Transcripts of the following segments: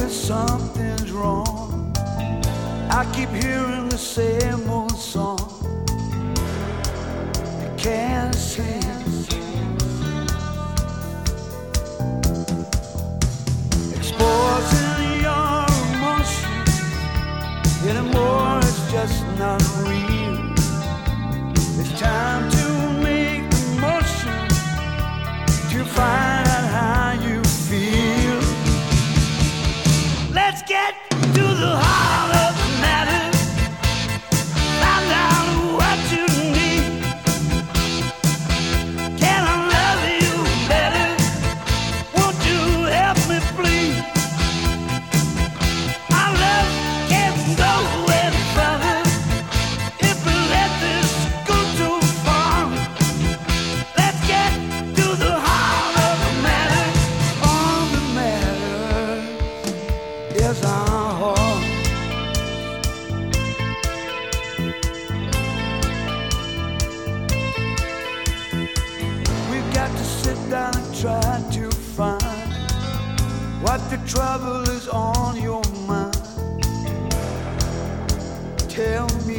that something's wrong. I keep hearing the same old song. You can't sing. Exposing your emotions anymore, it's just not real. It's time to make the motion to find out how you feel. Let's get to the heart of the matter. Find out what you need. Can I love you better? Won't you help me please? Our love can't go any further if we let this go too far. Let's get to the heart of the matter. All that matters is our heart. We've got to sit down and try to find what the trouble is on your mind. Tell me.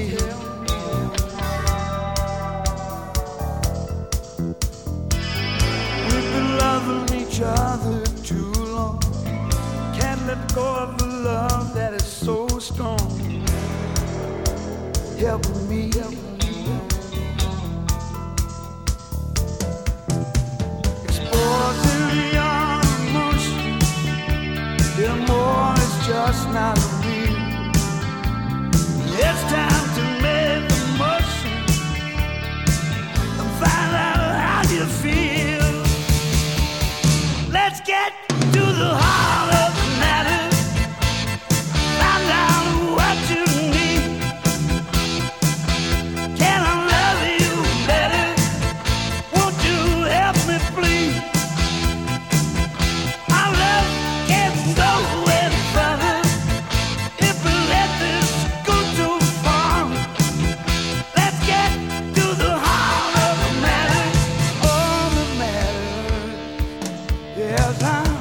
We've been loving each other too long. Can't let go of the love that is so strong. Help me. Exposing your emotions anymore, it's just not real. It's time to make the motion and find out how you feel. Let's get to the heart of the matter. Find out what you need. Can I love you better? Won't you help me please? Our love can't go any further if we let this go too far. Let's get to the heart of the matter. All that matters, yes,